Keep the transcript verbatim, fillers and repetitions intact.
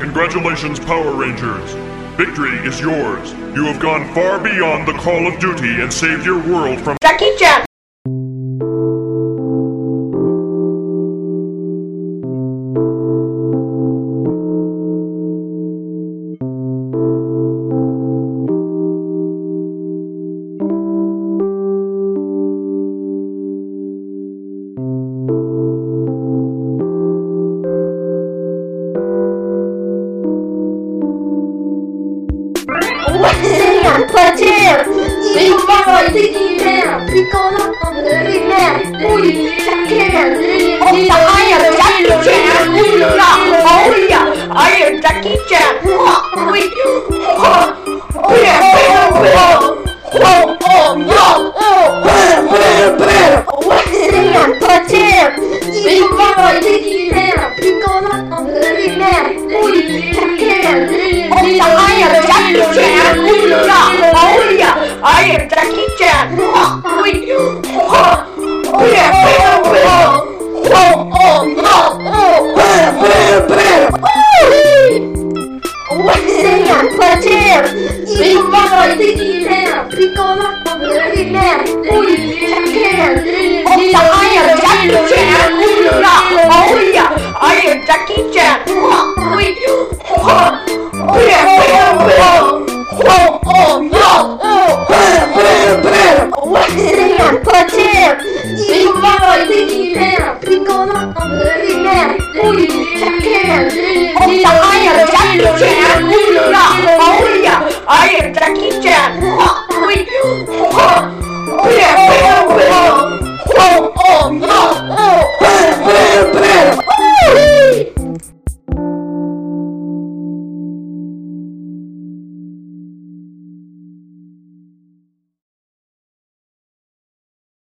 Congratulations, Power Rangers! Victory is yours. You have gone far beyond the call of duty and saved your world from Jackie Chan! Pas cher. Mais il va être hiver. Puis qu'on entend de l'hiver. Oui, Oh, I am Jackie Chan! Oh yeah! I am Jackie Chan! Oui! Oh, oh yeah! Oh, oh, oh, no! Oh, pas cher. Mais il va être hiver. Puis qu'on entend de l'hiver. Oui, Oh, I am Jackie Chan! Oh yeah! I am Jackie Chan! Oui! Oh, oh yeah! Oh, oh, oh, no! Oh, pas cher. Mais il va être hiver. Puis qu'on entend de l'hiver. Oui,